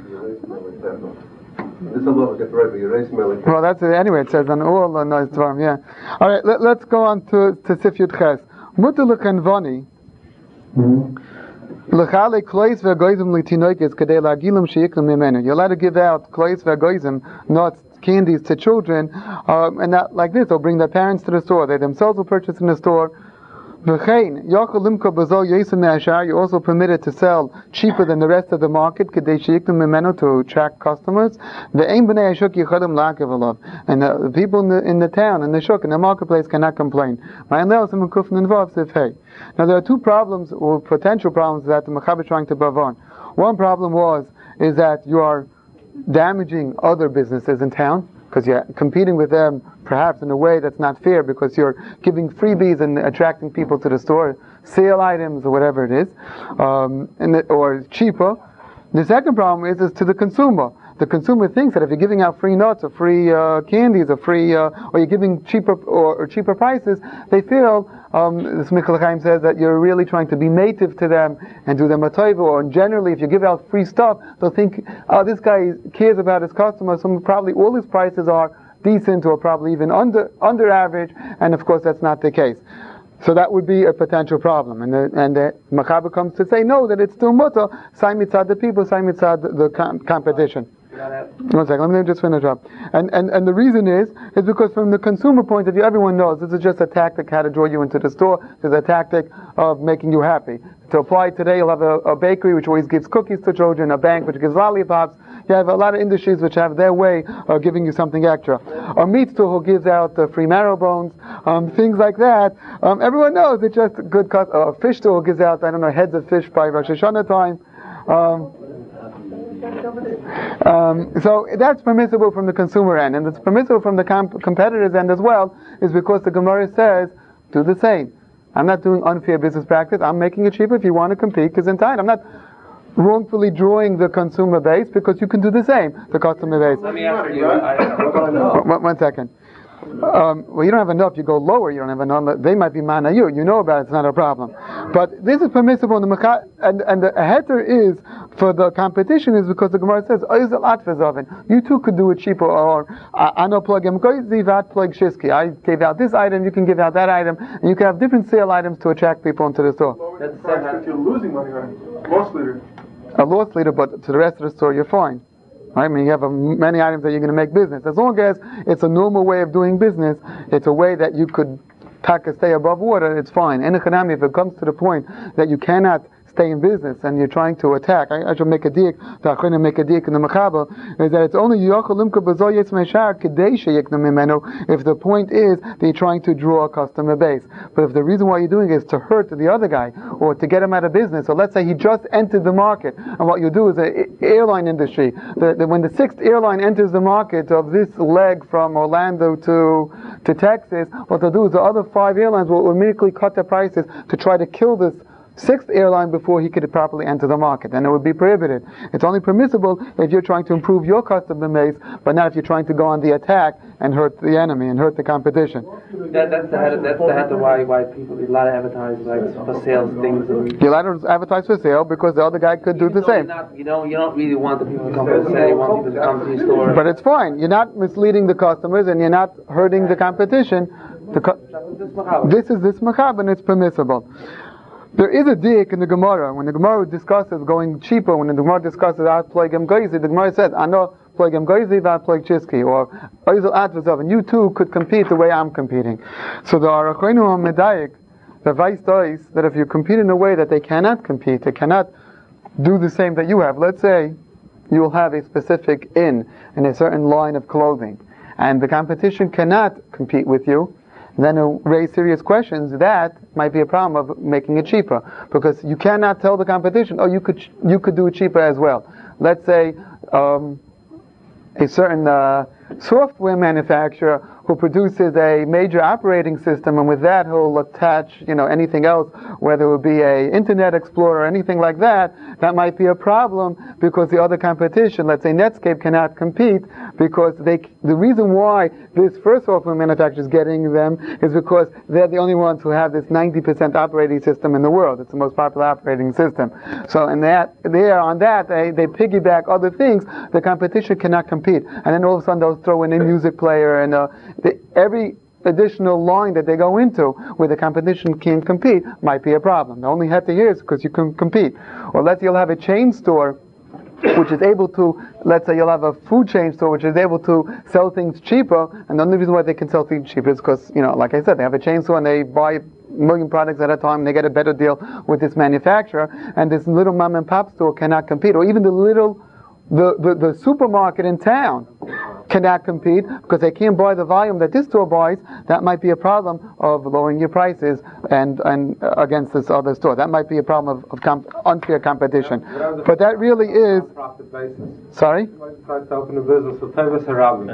Well, that's it. Anyway, it says on all the nice dvarim, yeah. All right, let's go on to Sif Yud Ches. Mutter lechenvani. You're allowed to give out klois v'agoizim, nuts, candies to children, and not like this. They'll bring their parents to the store. They themselves will purchase in the store. You're also permitted to sell cheaper than the rest of the market to attract customers. And the people in the town, in the shuk, in the marketplace cannot complain. Now there are two problems, or potential problems, that the Mechaber is trying to bavon. One problem is that you are damaging other businesses in town, because you're competing with them perhaps in a way that's not fair, because you're giving freebies and attracting people to the store, sale items or whatever it is, or cheaper. The second problem is to the consumer. The consumer thinks that if you're giving out free nuts or free candies or free, or you're giving cheaper or cheaper prices, they feel, this Michal Chaim says, that you're really trying to be native to them and do them a tova. Or generally, if you give out free stuff, they'll think, oh, this guy cares about his customers, so probably all his prices are decent or probably even under average, and of course that's not the case. So that would be a potential problem. And the Mechaber comes to say, no, that it's still mutter, sai mitzad the people, sai mitzad the competition. One second, let me just finish up. And the reason is because from the consumer point of view, everyone knows this is just a tactic how to draw you into the store. There's a tactic of making you happy. To apply today, you'll have a bakery which always gives cookies to children, a bank which gives lollipops. You have a lot of industries which have their way of giving you something extra. A meat store who gives out free marrow bones, things like that. Everyone knows it's just good cut. A fish store who gives out, heads of fish by Rosh Hashanah time. So that's permissible from the consumer end, and it's permissible from the competitor's end as well, is because the Gemara says, do the same. I'm not doing unfair business practice. I'm making it cheaper if you want to compete, because in time I'm not wrongfully drawing the consumer base, because you can do the same, the customer base. Let me ask you, One second. Well, you don't have enough, you go lower, you don't have enough, they might be mana you know about it, it's not a problem. But this is permissible in the and the heter is, for the competition, is because the Gemara says, you too could do it cheaper, or I gave out this item, you can give out that item, and you can have different sale items to attract people into the store. That's if you're losing money, right? Loss leader. A loss leader, but to the rest of the store you're fine. Right? I mean, you have many items that you're going to make business. As long as it's a normal way of doing business, it's a way that you could stay above water, it's fine. And if it comes to the point that you cannot stay in business and you're trying to attack, I should make a dik, the Achronim make a dik in the Mechaber, is that it's only if the point is that you're trying to draw a customer base. But if the reason why you're doing it is to hurt the other guy, or to get him out of business, or let's say he just entered the market, and what you do is the airline industry, when the sixth airline enters the market of this leg from Orlando to Texas, what they'll do is the other 5 airlines will immediately cut their prices to try to kill this sixth airline before he could properly enter the market, and it would be prohibited. It's only permissible if you're trying to improve your customer base, but not if you're trying to go on the attack and hurt the enemy and hurt the competition. That's the head of why people do a lot of advertising, like for sales things. You're allowed to advertise for sale because the other guy could do the same. You don't really want the people to come to the sale. You want people to come to your store. But it's fine. You're not misleading the customers, and you're not hurting the competition. This is this Mechaber, and it's permissible. There is a dik in the Gemara. When the Gemara discusses going cheaper, when the Gemara discusses At Plegem Goizi, the Gemara says, Ano Plegem Goizi, Vat Pleg Chiski, or Oizel Atvazov, and you too could compete the way I'm competing. So the Arachreinu Medayik, the Vice does that if you compete in a way that they cannot compete, they cannot do the same that you have. Let's say you will have a specific in a certain line of clothing, and the competition cannot compete with you. Then it'll raise serious questions. That might be a problem of making it cheaper, because you cannot tell the competition, oh, you could do it cheaper as well. Let's say a certain software manufacturer who produces a major operating system, and with that he'll attach, anything else, whether it would be a Internet Explorer or anything like that, that might be a problem because the other competition, let's say Netscape, cannot compete because the reason why this first software manufacturer is getting them is because they're the only ones who have this 90% operating system in the world. It's the most popular operating system. So on that, they piggyback other things. The competition cannot compete. And then all of a sudden they'll throw in a music player and every additional line that they go into where the competition can't compete might be a problem. The only heter here is because you can compete. Or let's say you'll have a chain store which is able to, let's say you'll have a food chain store which is able to sell things cheaper, and the only reason why they can sell things cheaper is because, like I said, they have a chain store and they buy a million products at a time and they get a better deal with this manufacturer, and this little mom and pop store cannot compete, or even the supermarket in town cannot compete because they can't buy the volume that this store buys. That might be a problem of lowering your prices and against this other store. That might be a problem of unfair competition. But that really is. Profit basis. Sorry? Try to open a business with Tevis Harabi.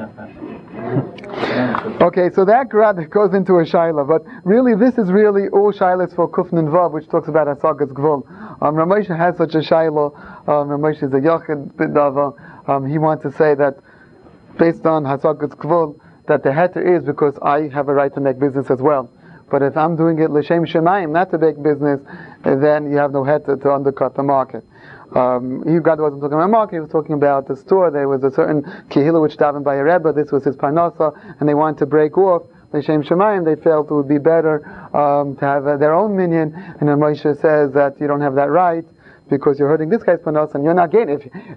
Okay, so that goes into a shaila, but really this is really all shailas for Kufn and Vav, which talks about Hasagas Gvul. Ramosha has such a shaila. Ramosha is a Yochid Bidava. He wants to say that based on Hasagas Gvul, that the heter is because I have a right to make business as well. But if I'm doing it l'shem shemayim, not to make business, then you have no heter to undercut the market. God wasn't talking about market, he was talking about the store. There was a certain kehillah which davened by a rebbe, this was his parnasa, and they wanted to break off l'shem shemayim. They felt it would be better to have their own minyan, and then Moshe says that you don't have that right because you're hurting this guy's panos and you're not gaining.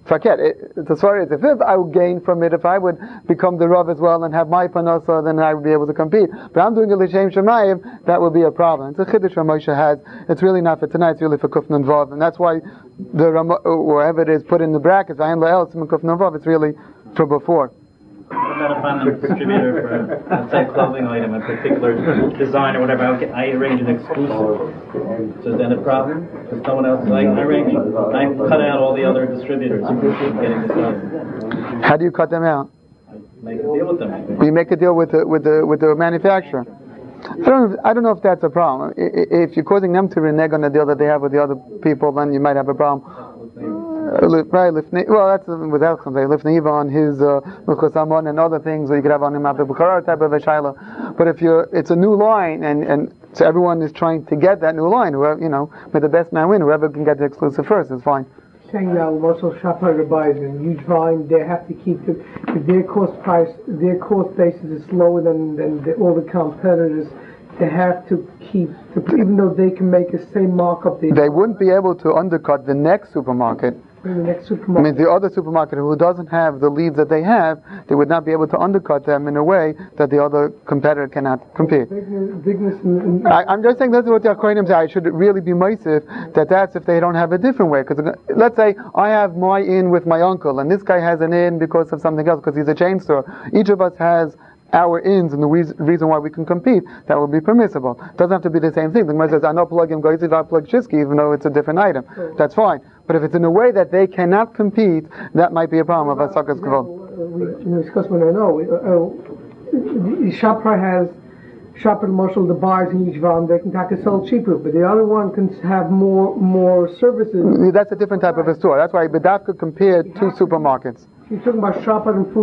As far as if I would gain from it, if I would become the Rav as well and have my panos, then I would be able to compete. But I'm doing it l'shem shemayim, that would be a problem. It's a chiddush Ramosha has. It's really not for tonight, it's really for Kufn and Vav, and that's why wherever it is put in the brackets, Ayin La'el, Simon Kufn and Vav, it's really for before. What about if I'm a distributor for, let's say, a clothing item, a particular design or whatever, I arrange an exclusive. So is that a problem? Because no one else, I cut out all the other distributors from getting this done. How do you cut them out? I make a deal with them. You make a deal with the manufacturer. I don't know if that's a problem. If you're causing them to renege on the deal that they have with the other people, then you might have a problem. Right, well, that's with Elchon. Lifneiva on his Luchos Amon and other things, or you could have on him Abba Bukhara type of a shaila. But if it's a new line, and so everyone is trying to get that new line, whoever, may the best man win. Whoever can get the exclusive first is fine. Saying that also shopper buys in huge volume, they have to keep if their cost basis is lower than all the competitors. They have to keep, even though they can make the same markup. They wouldn't be able to undercut the next supermarket. The other supermarket who doesn't have the leads that they have, they would not be able to undercut them in a way that the other competitor cannot compete. I'm just saying that's what the Akonim say. I should really be meisiv that's if they don't have a different way. Because let's say I have my in with my uncle, and this guy has an in because of something else, because he's a chain store. Each of us has our ins and the reason why we can compete, that would be permissible. It doesn't have to be the same thing. The Gemara says, I know plug him goyziv, I plug shishki, even though it's a different item. That's fine. But if it's in a way that they cannot compete, that might be a problem of Hasagas Gvul. We discussed when I know. Shopra has Shopper Marshall, the buyers in each volume, they can sell cheaper, but the other one can have more services. That's a different type of a store. That's why Bedavka compared two supermarkets. You're talking about ShopRite and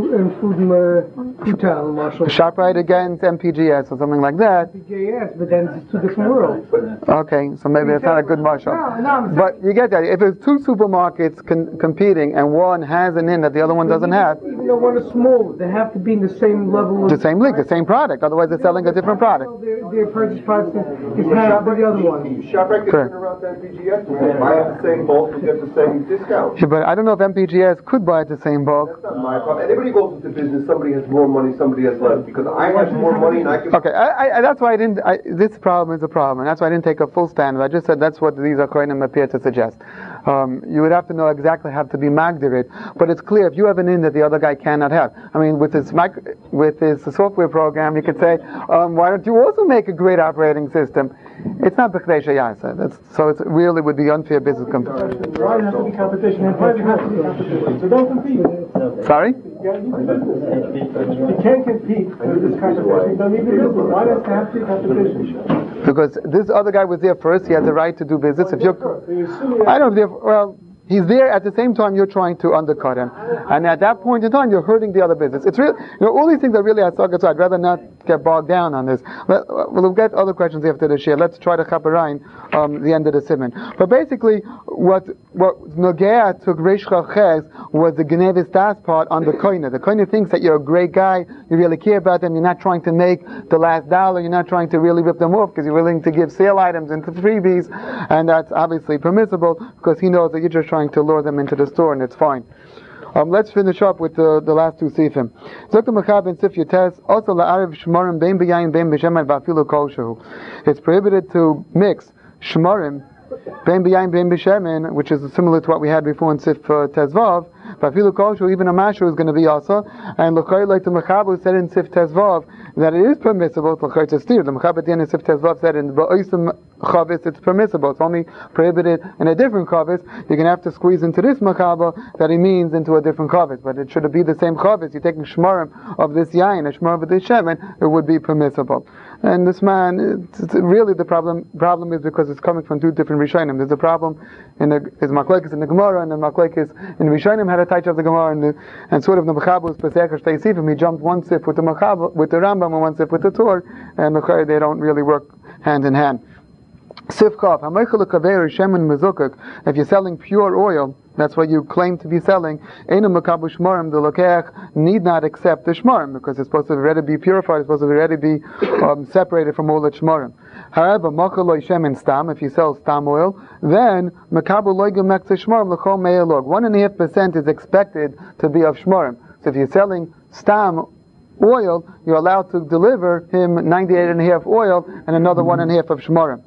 Food Town, Marshall. ShopRite against MPGS or something like that. MPGS, but then it's two different worlds. Okay, so maybe it's not a good Marshall. No, but you get that. If there's two supermarkets competing and one has an in that the other one doesn't have. Even though one is small, they have to be in the same level of... The same league, the same product. Otherwise they're selling a different product. Their purchase price is half of the other one. ShopRite can turn around to MPGS and buy at the same bulk and get the same discount. Yeah, but I don't know if MPGS could buy at the same bulk. That's not my problem. Everybody goes into business, somebody has more money, somebody has less. Because I have more money and I can... Okay, that's why this problem is a problem, and that's why I didn't take a full stand. I just said that's what these Akonim appear to suggest. You would have to know exactly how to be magdirit, but it's clear if you have an in that the other guy cannot have. I mean, with this software program, you could say, why don't you also make a great operating system? It's not b'chdei sheyasa. So it really would be unfair business competition. Why has to be competition? And why has to be competition? So don't compete. Sorry? You can't compete with this competition. Don't need the business. Why does it have to be competition? Because this other guy was there first. He has the right to do business. If you're, I don't know. Well, he's there at the same time you're trying to undercut him, and at that point in time you're hurting the other business. It's real. All these things are really Hasagas. So I'd rather not get bogged down on this. We'll get other questions after the share. Let's try to chaperein the end of the simon. But basically, what Nogea took Reish Ches was the Genevis Das part on the koine. The koine thinks that you're a great guy, you really care about them, you're not trying to make the last dollar, you're not trying to really rip them off because you're willing to give sale items into freebies, and that's obviously permissible because he knows that you're just trying to lure them into the store, and it's fine. Let's finish up with the last two sifim. It's prohibited to mix shmarim, ben b'yayin, ben b'shemen, which is similar to what we had before in Sif Tezvav. Bafilu koshu, even a mashu is going to be also. And l'chayr like the Mechabu said in Sif Tezvav that it is permissible. L'chayr to steer. The Mechabu at the end of Sif Tezvav said in ba'osim chavis it's permissible. It's only prohibited in a different chavis. You're going to have to squeeze into this Mechabu that he means into a different chavis. But it should be the same chavis. You're taking shmarim of this yayin, a shmarim of this shemen, it would be permissible. And this man, it's really the problem is because it's coming from two different Rishonim. There's a problem in his Machlekes in the Gemara, and the Machlekes in the Rishonim had a touch of the Gemara, and sort of the Mechabu Pesach Shtei Sifim. He jumped one sif with the Mechabu, with the Rambam, and one sif with the Torah, and they don't really work hand in hand. Sif Kaf, if you're selling pure oil, that's what you claim to be selling. The Lokech need not accept the shmarim because it's supposed to already be purified, it's supposed to already be separated from all the shmarim. However, if you sell stam oil, then 1.5% is expected to be of shmarim. So if you're selling stam oil, you're allowed to deliver him 98.5 oil and another 1.5 of shmarim.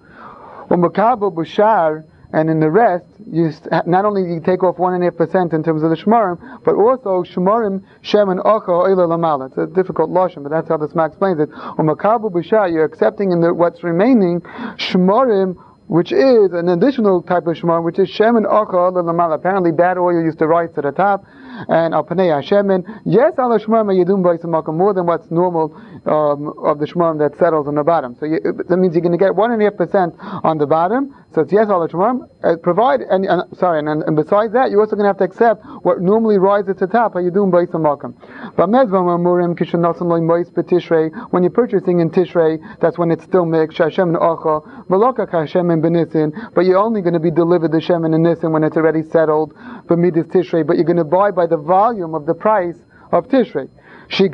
And in the rest, not only you take off 1.5% in terms of the shmarim, but also shmarim shemen ocha oila lamala. It's a difficult lashon, but that's how the Sma explains it. Umakabu b'shar, you're accepting in what's remaining shmarim, which is an additional type of shmarim, which is shemen ocha oila lamala. Apparently, bad oil used to rise to the top, and al panei hashemen. Yes, al shmarim yedum b'yisamaka, more than what's normal of the shmarim that settles on the bottom. So that means you're going to get 1.5% on the bottom. So it's yes, al shmarim. And besides that, you're also going to have to accept what normally rises to the top. Yedum b'yisamaka. But mezvam amurim kishenasan loy mois b'tishrei. When you're purchasing in Tishrei, that's when it's still mixed. Hashem ocha v'loka kashem b'nisin. But you're only going to be delivered the shemen and nisin when it's already settled for midis Tishrei. But you're going to buy by the volume of the price of Tishrei. The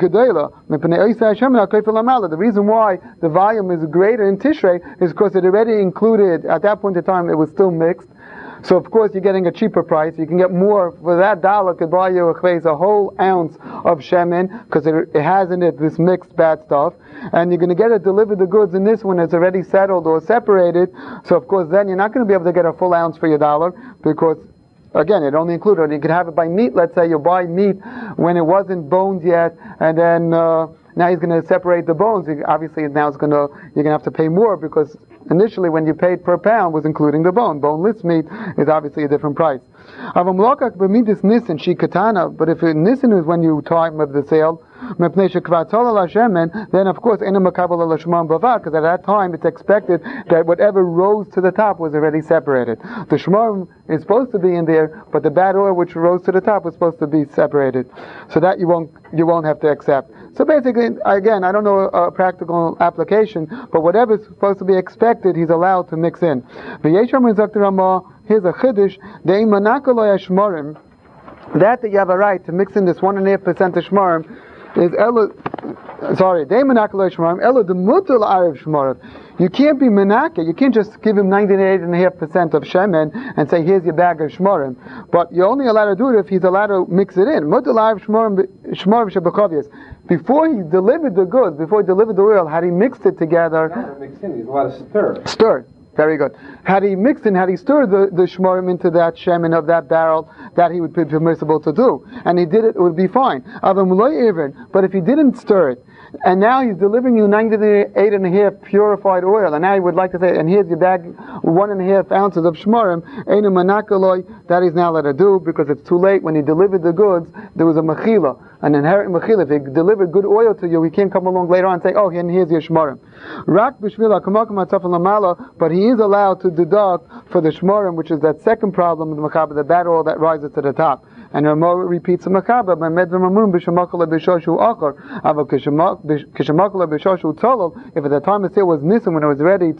reason why the volume is greater in Tishrei is because it already included, at that point in time, it was still mixed. So of course you're getting a cheaper price. You can get more for that dollar. Could buy you a whole ounce of shemen because it has in it this mixed bad stuff, and you're going to get it delivered the goods in this one it's already settled or separated. So of course then you're not going to be able to get a full ounce for your dollar because again, it only included. You could have it by meat. Let's say you buy meat when it wasn't boned yet, and then now he's going to separate the bones. Obviously, now you're going to have to pay more because initially, when you paid per pound, was including the bone. Boneless meat is obviously a different price. But if nissen is when you time of the sale, then of course because at that time it's expected that whatever rose to the top was already separated. The shmarim is supposed to be in there, but the bad oil which rose to the top was supposed to be separated, so that you won't have to accept. So basically, again, I don't know a practical application, but whatever is supposed to be expected, he's allowed to mix in. Here's a chiddush, that you have a right to mix in this 1.5% of shmarim is you can't be menaka. You can't just give him 98.5% of shemen and say, here's your bag of shmarim. But you're only allowed to do it if he's allowed to mix it in. Before he delivered the goods, before he delivered the oil, had he mixed it together? He's allowed to stir. Stir. Very good. Had he mixed in, had he stirred the shmarim into that shemen of that barrel, that he would be permissible to do. And he did it, it would be fine. But if he didn't stir it, and now he's delivering you 98.5 purified oil, and now he would like to say, and here's your bag, 1.5 ounces of shmarim, that he's now allowed to do, because it's too late. When he delivered the goods, there was a mechila, an inherent mechila. If he delivered good oil to you, he can't come along later on and say, oh, here's your shmarim. But he is allowed to deduct for the shmarim, which is that second problem of the machaber, the bad oil that rises to the top. And Ramah repeats the Makaba, if at the time the sale was Nisan, when it was ready,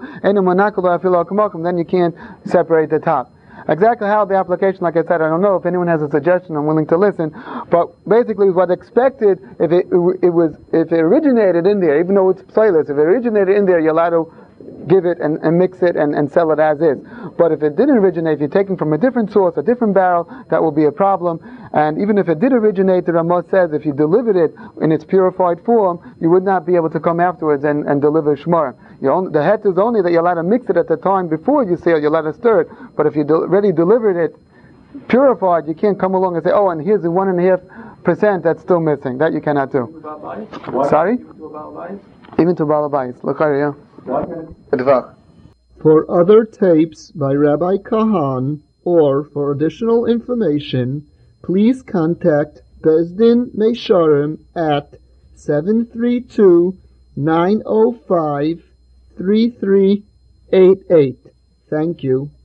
then you can't separate the top. Exactly how the application, like I said, I don't know. If anyone has a suggestion, I'm willing to listen. But basically, what expected, if it originated in there, even though it's playlist, if it originated in there, you're allowed to give it and mix it and sell it as is. But if it didn't originate, if you're taking from a different source, a different barrel, that will be a problem. And even if it did originate, the Ramah says if you delivered it in its purified form, you would not be able to come afterwards and deliver shmar. The het is only that you're allowed to mix it at the time before you sell, you're allowed to stir it. But if you already delivered it purified, you can't come along and say, oh, and here's the 1.5% that's still missing. That you cannot do. Sorry? Even to Baal Habayis. Look here. For other tapes by Rabbi Kahan or for additional information, please contact Bezdin Meisharim at 732-905-3388. Thank you.